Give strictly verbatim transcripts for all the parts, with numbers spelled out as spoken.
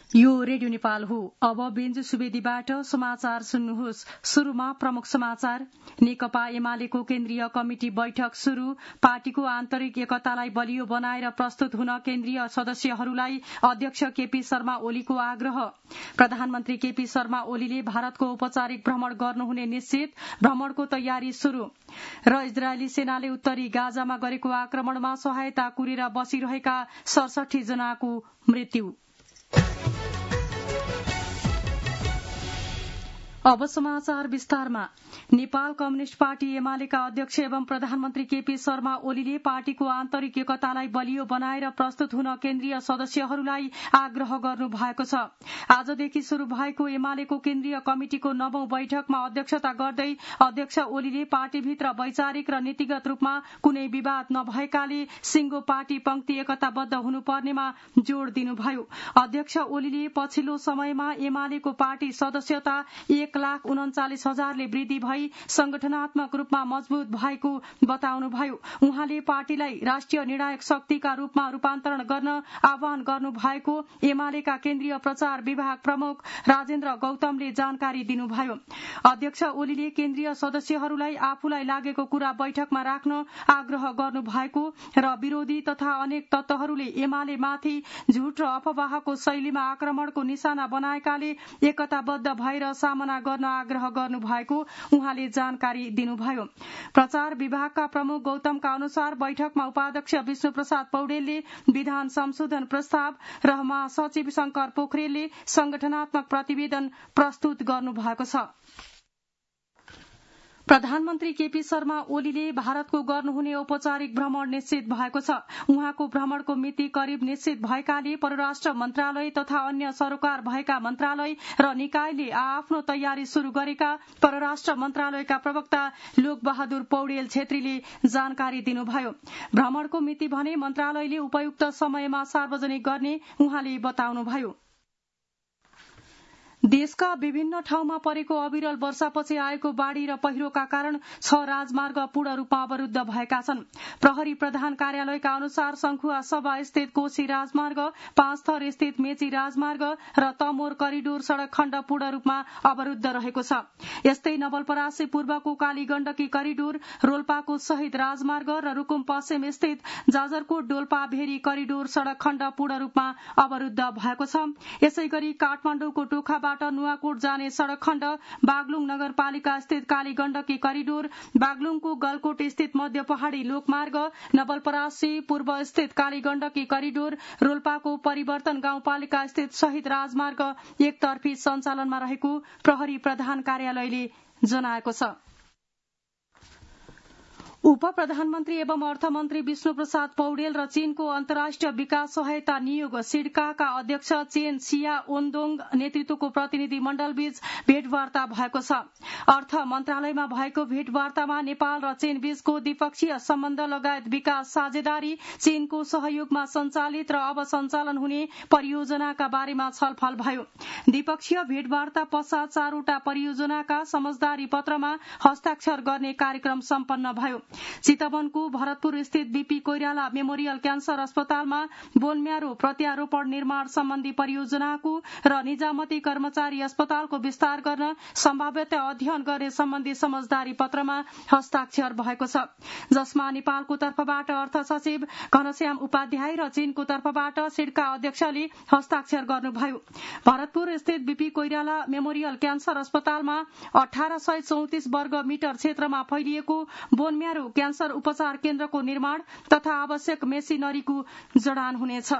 यो रेडियो नेपाल हो। अब बेन्जु सुवेदीबाट समाचार सुन्नुहोस्। शुरूमा प्रमुख समाचार। नेकपा एमालेको केन्द्रीय कमिटी बैठक शुरू। पार्टीको आन्तरिक एकतालाई बलियो बनाएर प्रस्तुत हुन केन्द्रीय सदस्यहरूलाई अध्यक्ष केपी शर्मा ओलीको आग्रह। प्रधानमन्त्री केपी शर्मा ओलीले भारतको औपचारिक भ्रमण गर्नुहुने निश्चित, भ्रमणको तयारी शुरू। र इजरायली सेनाले उत्तरी गाजामा गरेको आक्रमणमा सहायता कुरेर बसिरहेका सडसठी जनाको मृत्यु। अब समाचार विस्तारमा। नेपाल कम्युनिष्ट पार्टी एमालेका अध्यक्ष एवं प्रधानमन्त्री केपी शर्मा ओलीले पार्टीको आन्तरिक एकतालाई बलियो बनाएर प्रस्तुत हुन केन्द्रीय सदस्यहरूलाई आग्रह गर्नु भएको छ। आजदेखि शुरू भएको एमालेको केन्द्रीय कमिटिको नवौं बैठकमा अध्यक्षता गर्दै अध्यक्ष ओलीले पार्टीभित्र वैचारिक र नीतिगत रूपमा कुनै विवाद नभएकाले सिंगो पार्टी पंक्ति एकताबद्ध हुनुपर्नेमा जोड़ दिनुभयो। अध्यक्ष ओलीले पछिल्लो समयमा एमालेको पार्टी सदस्यता एक लाख उन्चालिस हजारले वृद्धि भई संगठनात्मक रूपमा मजबूत भएको बताउनुभयो। उहाँले पार्टीलाई राष्ट्रिय निर्णायक शक्तिका रूपमा रूपान्तरण गर्न आह्वान गर्नु भएको एमालेका केन्द्रीय प्रचार विभाग प्रमुख राजेन्द्र गौतमले जानकारी दिनुभयो। अध्यक्ष ओलीले केन्द्रीय सदस्यहरूलाई आफूलाई लागेको कुरा बैठकमा राख्न आग्रह गर्नु भएको र विरोधी तथा अनेक तत्वहरूले एमालेमाथि झूट र अफवाहको शैलीमा आक्रमणको निशाना बनाएकाले एकताबद्ध भएर सामना गर्न आग्रह गर्नु भएको उहाँले जानकारी दिनुभयो। प्रचार विभागका प्रमुख गौतमका अनुसार बैठकमा उपाध्यक्ष विष्णु प्रसाद पौडेलले विधान संशोधन प्रस्ताव र महासचिव शंकर पोखरेलले संगठनात्मक प्रतिवेदन प्रस्तुत गर्नु भएको छ। प्रधानमन्त्री केपी शर्मा ओलीले भारतको गर्नुहुने औपचारिक भ्रमण निश्चित भएको छ। उहाँको भ्रमणको मिति करिब निश्चित भएकाले परराष्ट्र मन्त्रालय तथा अन्य सरोकार भएका मन्त्रालय र निकायले आआफ्नो तयारी शुरू गरेका परराष्ट्र मन्त्रालयका प्रवक्ता लोकबहादुर पौडेल छेत्रीले जानकारी दिनुभयो। भ्रमणको मिति भने मन्त्रालयले उपयुक्त समयमा सार्वजनिक गर्ने उहाँले बताउनुभयो। देशका विभिन्न ठाउँमा परेको अविरल वर्षापछि आएको बाढ़ी र पहिरोका कारण छ राजमार्ग पूर्ण रूपमा अवरूद्ध भएका छन्। प्रहरी प्रधान कार्यालयका अनुसार संखुवा सभा स्थित कोशी राजमार्ग, पाँच थर स्थित मेची राजमार्ग र तमोर करिडोर सड़क खण्ड पूर्ण रूपमा अवरूद्ध रहेको छ। यस्तै नवलपरासी पूर्वको काली गण्डकी करिडोर, रोल्पाको शहीद राजमार्ग र रुकुम पश्चिम स्थित जाजरकोट डोल्पा भेरी करिडोर सड़क खण्ड पूर्ण रूपमा अवरूद्ध भएको छ। यसै गरी काठमाडौँको टोखा नुवाकोट जाने सड़क खण्ड, बागलुङ नगरपालिका स्थित काली गण्डकी करिडोर, बागलुङको गलकोट स्थित मध्य पहाड़ी लोकमार्ग, नवलपरासी पूर्व स्थित काली गण्डकी करिडोर, रोल्पाको परिवर्तन गाउँपालिका स्थित शहीद राजमार्ग एकतर्फी सञ्चालनमा रहेको प्रहरी प्रधान कार्यालयले जनाएको छ। उप प्रधानमन्त्री एवं अर्थमन्त्री विष्णु प्रसाद पौडेल र चीनको अन्तर्राष्ट्रिय विकास सहायता नियोग सिडकाका अध्यक्ष चेन सिया ओन्दोङ नेतृत्वको प्रतिनिधि मण्डलबीच भेटवार्ता भएको छ। अर्थ मन्त्रालयमा भएको भेटवार्तामा नेपाल र चीन बीचको द्विपक्षीय सम्बन्ध लगायत विकास साझेदारी, चीनको सहयोगमा सञ्चालित र अब सञ्चालन हुने परियोजनाका बारेमा छलफल भयो। द्विपक्षीय भेटवार्ता पश्चात चारवटा परियोजनाका समझदारी पत्रमा हस्ताक्षर गर्ने कार्यक्रम सम्पन्न भयो। चितवनको भरतपुर स्थित बीपी कोइराला मेमोरियल क्यान्सर अस्पतालमा बोनम्यारो प्रत्यारोपण निर्माण सम्बन्धी परियोजनाको र निजामती कर्मचारी अस्पतालको विस्तार गर्न सम्भाव्यता अध्ययन गर्ने सम्बन्धी समझदारी पत्रमा हस्ताक्षर भएको छ, जसमा नेपालको तर्फबाट अर्थ सचिव घनश्याम उपाध्याय र चीनको तर्फबाट सिडका अध्यक्षले हस्ताक्षर गर्नुभयो। भरतपुर स्थित बीपी कोइराला मेमोरियल क्यान्सर अस्पतालमा अठार सय चौतिस वर्ग मिटर क्षेत्रमा फैलिएको बोनम्यारो क्यान्सर उपचार केन्द्रको निर्माण तथा आवश्यक मेसिनरीको जडान हुनेछ।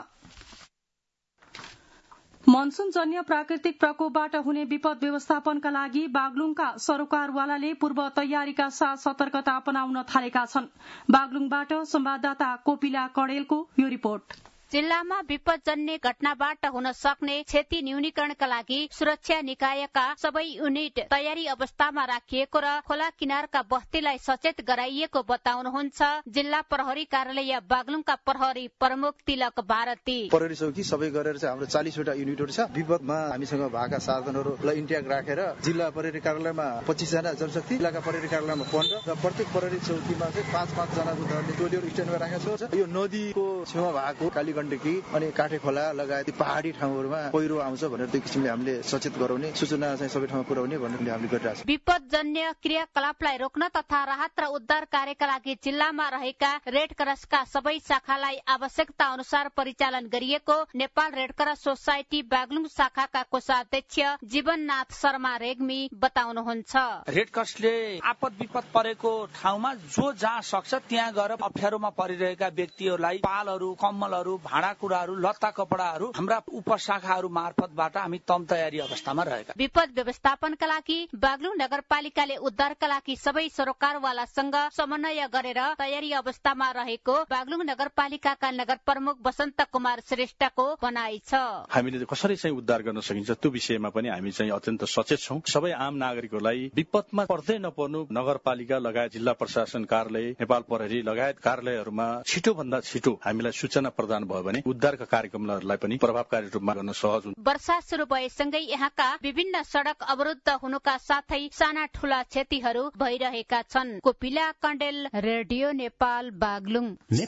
मनसूनजन्य प्राकृतिक प्रकोपबाट हुने विपद व्यवस्थापनका लागि बागलुङका सरोकारवालाले पूर्व तयारीका साथ सतर्कता अपनाउन थालेका छन्। बागलुङबाट संवाददाता कोपिला कडेलको यो रिपोर्ट। जिल्लामा विपदजन्य घटनाबाट हुन सक्ने क्षति न्यूनीकरणका लागि सुरक्षा निकायका सबै युनिट तयारी अवस्थामा राखिएको र खोला किनारका बस्तीलाई सचेत गराइएको बताउनुहुन्छ जिल्ला प्रहरी कार्यालय बागलुङका प्रहरी प्रमुख तिलक भारती। प्रहरी चौकी सबै गरेर चाहिँ हाम्रो चालीसवटा युनिटहरू छ। विपदमा हामीसँग भएका साधनहरूलाई इन्ट्याक राखेर जिल्ला प्रहरी कार्यालयमा पच्चीस जना जनशक्ति, जिल्लाका प्रहरी कार्यालयमा पन्ध्र र प्रत्येक प्रहरी चौकीमा चाहिँ पाँच पाँच जनाको टोलीहरू स्ट्यान्डमा राखेको छ। यो नदीको छेउमा भएको काली गण्डकी अनि काठे खोला लगायत पहाडी ठाउँहरूमा पहिरो आउँछ भनेर त्यो किसिमले हामीले सचेत गराउने सूचना चाहिँ सबै ठाउँमा पुर्याउने भन्ने हामीले गरिरहेछौँ। विपदजन्य क्रियाकलापलाई रोक्न तथा राहत र उद्धार कार्यका लागि जिल्लामा रहेका रेड क्रसका सबै शाखालाई आवश्यकता अनुसार परिचालन गरिएको Nepal red cross society Baglung शाखाका कोषाध्यक्ष जीवननाथ शर्मा रेग्मी बताउनुहुन्छ। रेड क्रसले आपद विपद परेको ठाउँमा जो जहाँ सक्छ त्यहाँ गएर अप्ठ्यारोमा परिरहेका व्यक्तिहरूलाई पालहरू, कम्मलहरू, भाँडाकुँडाहरू, लत्ता कपडाहरू हाम्रा उपशाखाहरू मार्फतबाट हामी तम तयारी अवस्थामा रहेका। विपद व्यवस्थापनका लागि बागलुङ नगरपालिकाले उद्धारका लागि सबै सरोकारवालासँग समन्वय गरेर तयारी अवस्थामा रहेको बागलुङ नगरपालिकाका नगर प्रमुख वसन्त कुमार श्रेष्ठको भनाइ छ। हामीले कसरी चाहिँ उद्धार गर्न सकिन्छ त्यो विषयमा पनि हामी चाहिँ अत्यन्त सचेत छौं। सबै आम नागरिकहरूलाई विपदमा पर्दै नपर्नु नगरपालिका लगायत जिल्ला प्रशासन कार्यालय, नेपाल प्रहरी लगायत कार्यालयहरूमा छिटो भन्दा छिटो हामीलाई सूचना प्रदान भयो भने उद्धारका कार्यक्रमहरूलाई पनि प्रभावकारी रूपमा गर्न सहज हुन्छ। वर्षा सुरु भएसँगै यहाँका विभिन्न सड़क अवरुद्ध हुनुका साथै साना ठूला क्षतिहरू भइरहेका छन्। कोपिला कण्डेल, रेडियो नेपाल, बागलुङ।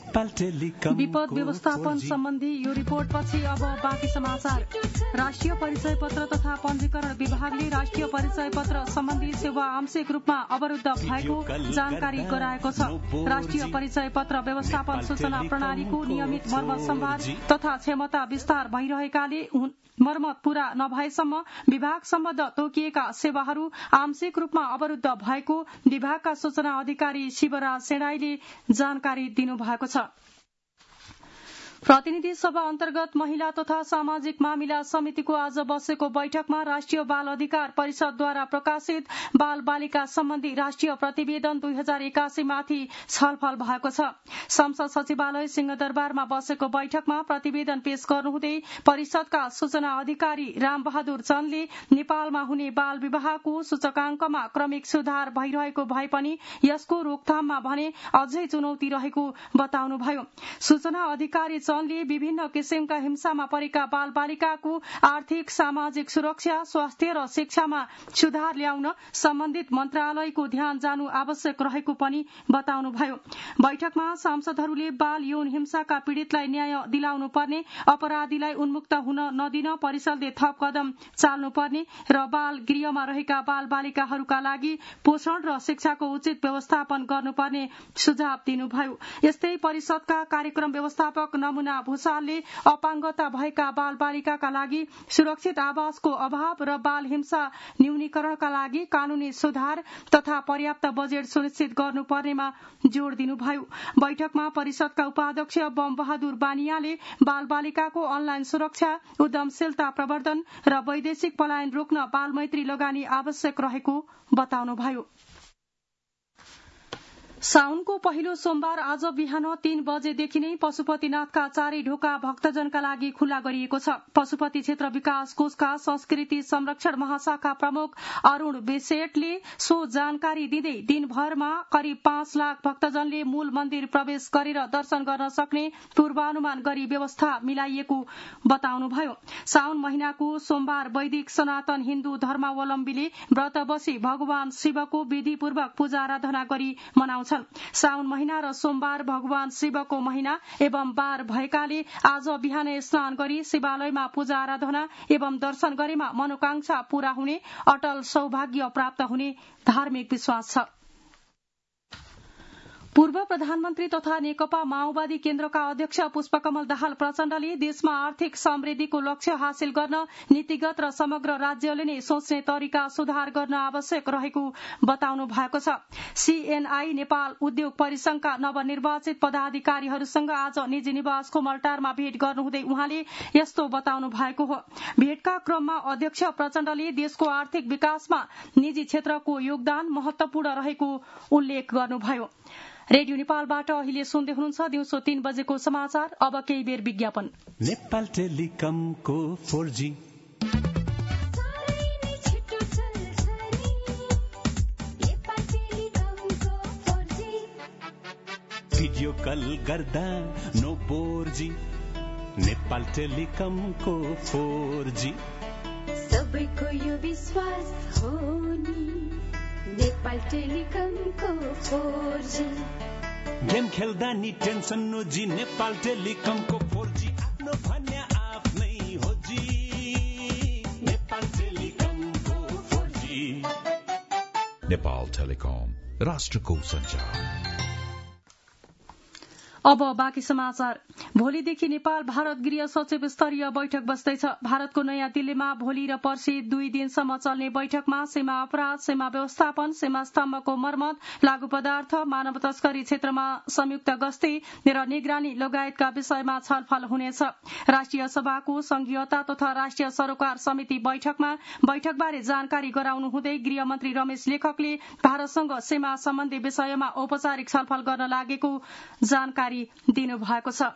विपद व्यवस्थापन सम्बन्धी यो रिपोर्टपछि अब बाँकी समाचार। राष्ट्रिय परिचय पत्र तथा पञ्जीकरण विभागले राष्ट्रिय परिचय पत्र सम्बन्धी सेवा आंशिक रूपमा अवरुद्ध भएको जानकारी गराएको छ। राष्ट्रिय परिचय पत्र व्यवस्थापन सूचना प्रणालीको नियमित मर्मत सम्भार तथा क्षमता विस्तार भइरहेकाले मर्मत पूरा नभएसम्म विभाग सम्बद्ध तोकिएका सेवाहरू आंशिक रूपमा अवरुद्ध भएको विभागका सूचना अधिकारी शिवराज सेणाईले जानकारी दिनुभएको छ। प्रतिनिधि सभा अन्तर्गत महिला तथा सामाजिक मामिला समितिको आज बसेको बैठकमा राष्ट्रिय बाल अधिकार परिषदद्वारा प्रकाशित बाल बालिका सम्बन्धी राष्ट्रिय प्रतिवेदन दुई हजार एकासी माथि छलफल भएको छ। संसद सचिवालय सिंहदरबारमा बसेको बैठकमा प्रतिवेदन पेश गर्नुहुँदै परिषदका सूचना अधिकारी रामबहादुर चन्दले नेपालमा हुने बाल विवाहको सूचकांकमा क्रमिक सुधार भइरहेको भए पनि यसको रोकथाममा भने अझै चुनौती रहेको बताउनुभयो। सूचना अधिकारी चन्दले विभिन्न किसिमका हिंसामा परेका बाल बालिकाको आर्थिक सामाजिक सुरक्षा, स्वास्थ्य र शिक्षामा सुधार ल्याउन सम्बन्धित मन्त्रालयको ध्यान जानु आवश्यक रहेको पनि बताउनुभयो। बैठकमा सांसदहरूले बाल यौन हिंसाका पीड़ितलाई न्याय दिलाउनु पर्ने, अपराधीलाई उन्मुक्त हुन नदिन परिषदले थप कदम चाल्नुपर्ने र बाल गृहमा रहेका बाल बालिकाहरूका लागि पोषण र शिक्षाको उचित व्यवस्थापन गर्नुपर्ने सुझाव दिनुभयो। यस्तै परिषदका कार्यक्रम व्यवस्थापक नमुना भूषालले अपाङ्गता भएका बाल बालिकाका लागि सुरक्षित आवासको अभाव र बाल हिंसा न्यूनीकरणका लागि कानूनी सुधार तथा पर्याप्त बजेट सुनिश्चित गर्नुपर्नेमा जोड़ दिनुभयो। बैठकमा परिषदका उपाध्यक्ष बम बहादुर बानियाले बाल बालिकाको अनलाइन सुरक्षा, उद्यमशीलता प्रवर्धन र वैदेशिक पलायन रोक्न बाल मैत्री लगानी आवश्यक रहेको बताउनुभयो। साउनको पहिलो सोमबार आज बिहान तीन बजेदेखि नै पशुपतिनाथका चारै ढोका भक्तजनका लागि खुल्ला गरिएको छ। पशुपति क्षेत्र विकास कोषका संस्कृति संरक्षण महाशाखा प्रमुख अरूण बेसेटले सो जानकारी दिँदै दिनभरमा करिब पाँच लाख भक्तजनले मूल मन्दिर प्रवेश गरेर दर्शन गर्न सक्ने पूर्वानुमान गरी व्यवस्था मिलाइएको बताउनुभयो। साउन महिनाको सोमबार वैदिक सनातन हिन्दू धर्मावलम्बीले व्रत बसी भगवान शिवको विधिपूर्वक पूजा आराधना गरी मनाउँछ। साउन महिना र सोमबार भगवान शिवको महिना एवं बार भएकाले आज बिहान स्नान गरी शिवालयमा पूजा आराधना एवं दर्शन गरेमा मनोकांक्षा पूरा हुने, अटल सौभाग्य प्राप्त हुने धार्मिक विश्वास छ। पूर्व प्रधानमन्त्री तथा नेकपा माओवादी केन्द्रका अध्यक्ष पुष्पकमल दाहाल प्रचण्डले देशमा आर्थिक समृद्धिको लक्ष्य हासिल गर्न नीतिगत र समग्र राज्यले नै सोच्ने तरिका सुधार गर्न आवश्यक रहेको बताउनु भएको छ। सीएनआई नेपाल उद्योग परिसंघका नवनिर्वाचित पदाधिकारीहरूसँग आज निजी निवासको मल्टारमा भेट गर्नुहुँदै उहाँले यस्तो बताउनु भएको हो। भेटका क्रममा अध्यक्ष प्रचण्डले देशको आर्थिक विकासमा निजी क्षेत्रको योगदान महत्वपूर्ण रहेको उल्लेख गर्नुभयो। रेडियो नेपालबाट अहिले सुन्दै हुनुहुन्छ दिउँसो तीन बजेको समाचार। अब केही बेर विज्ञापन। नेपाल टेलिकमको फोर जी भिडियो कल गर्दा नो बोर जी। नेपाल टेलिकमको फोर जी सबैको यो विश्वास हो नि। नेपाल टेलिकमको फोर जी। गेम खेल्दा नि टेन्सन नो जी। नेपाल टेलिकमको फोर जी हाम्रो भन्ने आफ्नै हो जी नेपाल टेलिकमको फोर जी। नेपाल टेलिकम राष्ट्रको सञ्चार। अब बाँकी समाचार। भोलिदेखि नेपाल भारत गृह सचिव स्तरीय बैठक बस्दैछ। भारतको नयाँ दिल्लीमा भोलि र पर्सि दुई दिनसम्म चल्ने बैठकमा सीमा अपराध, सीमा व्यवस्थापन, सीमा स्तम्भको मर्मत, लागू पदार्थ, मानव तस्करी क्षेत्रमा संयुक्त गस्ती र निगरानी लगायतका विषयमा छलफल हुनेछ। राष्ट्रिय सभाको संघीयता तथा राष्ट्रिय सरोकार समिति बैठकमा बैठकबारे जानकारी गराउनु हुँदै गृहमन्त्री रमेश लेखकले भारतसँग सीमा सम्बन्धी विषयमा औपचारिक छलफल गर्न लागेको जानकारी दिनु भएको छ।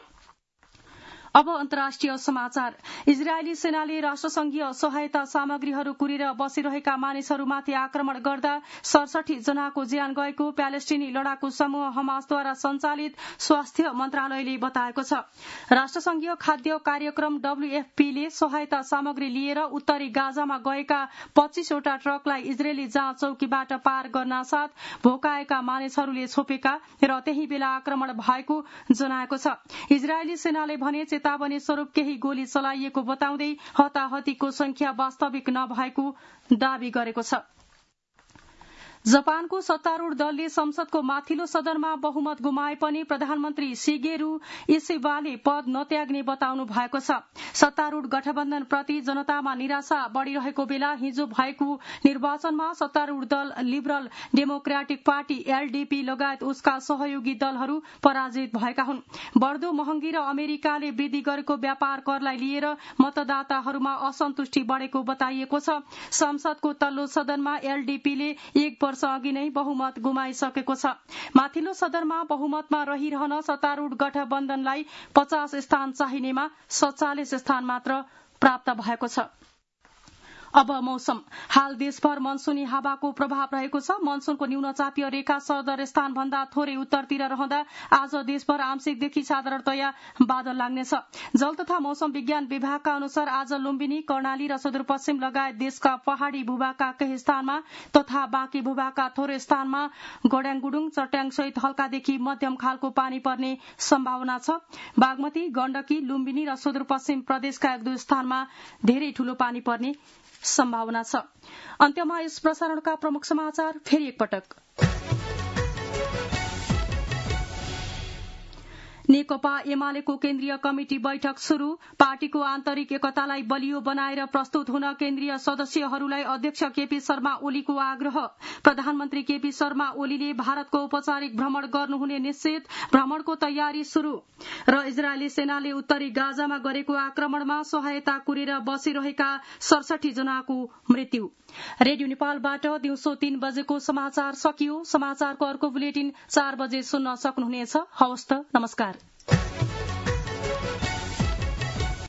अब अन्तर्राष्ट्रिय समाचार। इजरायली सेनाले राष्ट्रसंघीय सहायता सामग्रीहरू कुरेर बसिरहेका मानिसहरूमाथि आक्रमण गर्दा सडसठी जनाको ज्यान गएको प्यालेस्टिनी लडाकु समूह हमासद्वारा सञ्चालित स्वास्थ्य मन्त्रालयले बताएको छ। राष्ट्रसंघीय खाद्य कार्यक्रम डब्ल्यूएफपीले सहायता सामग्री लिएर उत्तरी गाजामा गएका पच्चीसवटा ट्रकलाई इजरायली जाँच चौकीबाट पार गर्नासाथ भोकाएका मानिसहरूले छोपेका र त्यही बेला आक्रमण भएको जनाएको छ। इजरायली सेनाले भने चेतावनी स्वरूप केही गोली चलाइएको बताउँदै हताहतीको संख्या वास्तविक नभएको दावी गरेको छ। जापानको सत्तारूढ़ दलले संसदको माथिल्लो सदनमा बहुमत गुमाए पनि प्रधानमन्त्री शिगेरू इसिबाले पद नत्याग्ने बताउनु भएको छ। सत्तारूढ़ गठबन्धनप्रति जनतामा निराशा बढ़िरहेको बेला हिजो भएको निर्वाचनमा सत्तारूढ़ दल लिबरल डेमोक्रेटिक पार्टी एलडीपी लगायत उसका सहयोगी दलहरू पराजित भएका हुन्। बढ़दो महँगी र अमेरिकाले वृद्धि गरेको व्यापार करलाई लिएर मतदाताहरूमा असन्तुष्टि बढ़ेको बताइएको छ। संसदको तल्लो सदनमा एलडीपीले एक वर्ष अघि नै बहुमत गुमाइसकेको छ। माथिल्लो सदनमा बहुमतमा रहिरहन सत्तारूढ़ गठबन्धनलाई पचास स्थान चाहिनेमा सत्तालिस स्थान मात्र प्राप्त भएको छ। अब मौसम। हाल देशभर मनसुनी हावाको प्रभाव रहेको छ। मनसुनको न्यून चापीय रेखा सदर स्थान भन्दा थोरै उत्तरतिर रहँदा आज देशभर आंशिकदेखि साधारणतया बादल लाग्नेछ। जल तथा मौसम विज्ञान विभागका अनुसार आज लुम्बिनी, कर्णाली र सुदूरपश्चिम लगायत देशका पहाड़ी भूभागका केही स्थानमा तथा बाँकी भूभागका थोरै स्थानमा गड्याङगुडुङ, चट्याङ सहित हल्कादेखि मध्यम खालको पानी पर्ने सम्भावना छ। बागमती, गण्डकी, लुम्बिनी र सुदूरपश्चिम प्रदेशका एक दुई स्थानमा धेरै ठूलो पानी पर्ने सम्भावना छ। अन्त्यमा यस प्रसारणका प्रमुख समाचार फेरि एकपटक। नेकपा एमालेको केन्द्रीय कमिटी बैठक शुरू। पार्टीको आन्तरिक एकतालाई बलियो बनाएर प्रस्तुत हुन केन्द्रीय सदस्यहरूलाई अध्यक्ष केपी शर्मा ओलीको आग्रह। प्रधानमन्त्री केपी शर्मा ओलीले भारतको औपचारिक भ्रमण गर्नुहुने निश्चित, भ्रमणको तयारी शुरू। र इजरायली सेनाले उत्तरी गाजामा गरेको आक्रमणमा सहायता कुरेर बसिरहेका सडसठी जनाको मृत्यु। रेडियो नेपालबाट दिउँसो तीन बजेको समाचार सकियो। समाचारको अर्को बुलेटिन चार बजे सुन्न सक्नुहुनेछ। हवस् त, नमस्कार।